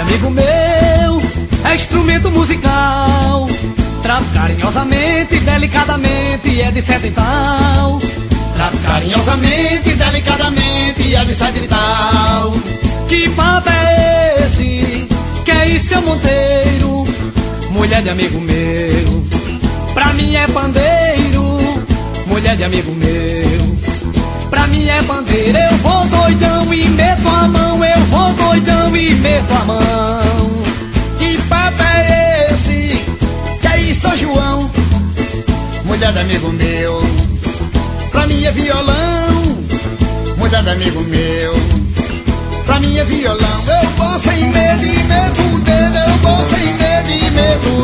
amigo meu, é instrumento musical. Trato carinhosamente, delicadamente, é de certo e tal. Trato carinhosamente, delicadamente, é de certo e tal. Que papo é esse? Que é isso, seu Monteiro? Mulher de amigo meu, pra mim é pandeiro. Mulher de amigo meu, pra mim é pandeiro. Eu vou doidão e meto a mão. Eu vou doidão e meto a mão. Que papo é esse? Que é isso, São João? Mulher de amigo meu, pra mim é violão. Mulher de amigo meu, pra mim é violão. Eu vou sem medo e meto o dedo. Eu vou sem medo e meto o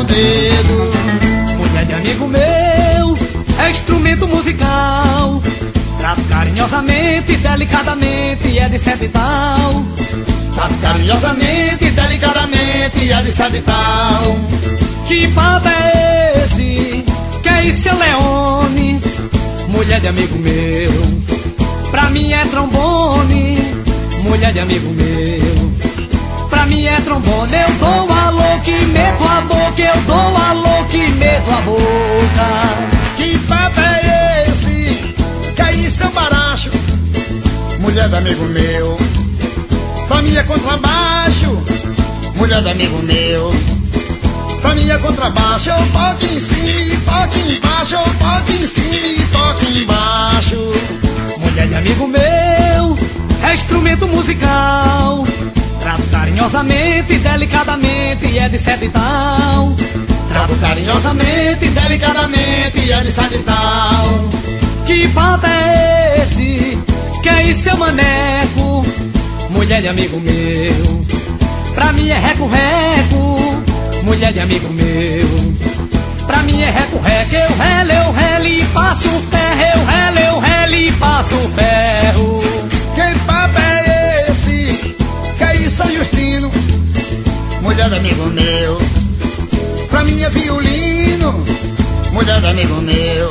dedo. Mulher de amigo meu, é instrumento musical. Trato carinhosamente, delicadamente, é de certo e tal. Trato carinhosamente, delicadamente, é de certo e tal. Que papo é esse? Que é isso, seu Leone? Mulher de amigo meu, pra mim é trombone. Mulher de amigo meu, pra mim é trombone. Eu dou alô que meto a boca. Eu dou alô que meto a boca. Que papo é esse? Que é isso, seu baracho? Mulher de amigo meu, pra mim é contrabaixo. Mulher de amigo meu, pra mim é contrabaixo. Eu toco em cima e toco embaixo. Eu toco em cima e toco embaixo. Mulher de amigo meu, é instrumento musical. Trato carinhosamente, delicadamente, é de certo e tal. Trato carinhosamente, delicadamente, é de certo e tal. Que papo é esse? Que é isso, seu maneco? Mulher de amigo meu, pra mim é reco-reco. Mulher de amigo meu, pra mim é reco-reco. Eu relo e passo o ferro. Eu relo e passo o ferro. Que papo é esse? Que é isso, São Justino? Mulher de amigo meu, pra mim é violino. Mulher de amigo meu,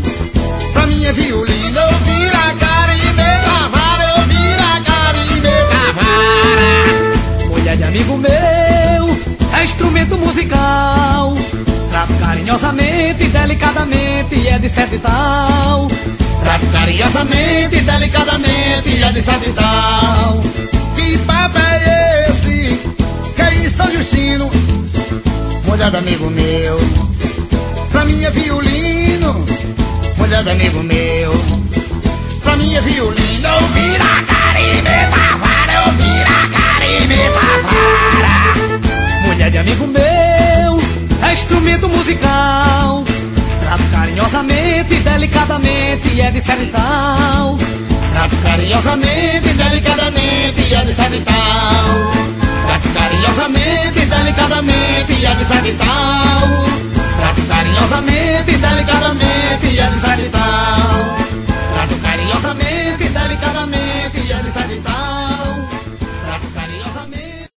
pra mim é violino. Eu viro a cara e meto a vara. Eu viro a cara e meto a vara. Mulher de amigo meu, é instrumento musical. Trato carinhosamente, delicadamente, é de certo e tal. Trato carinhosamente, delicadamente, é de certo e tal. Que papo é esse? Que é isso, São Justino? Mulher de amigo meu, pra mim é violino. Mulher de amigo meu, pra mim é violino. Eu viro a cara e meto a vara. Eu viro a cara e meto a vara. Mulher de amigo meu, é instrumento musical. Trato carinhosamente, delicadamente, é de certo e tal. Trato carinhosamente, delicadamente, é de certo e tal. Trato carinhosamente, delicadamente, é de certo e tal. Trato carinhosamente, delicadamente, é de certo e tal.